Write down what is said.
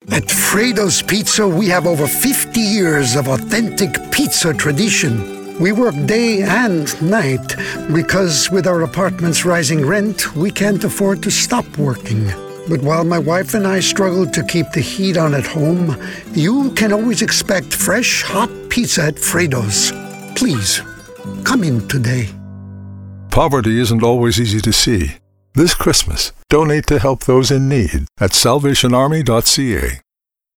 At Fredo's Pizza, we have over 50 years of authentic pizza tradition. We work day and night because with our apartment's rising rent, we can't afford to stop working. But while my wife and I struggle to keep the heat on at home, you can always expect fresh, hot pizza at Fredo's. Please, come in today. Poverty isn't always easy to see. This Christmas, donate to help those in need at salvationarmy.ca.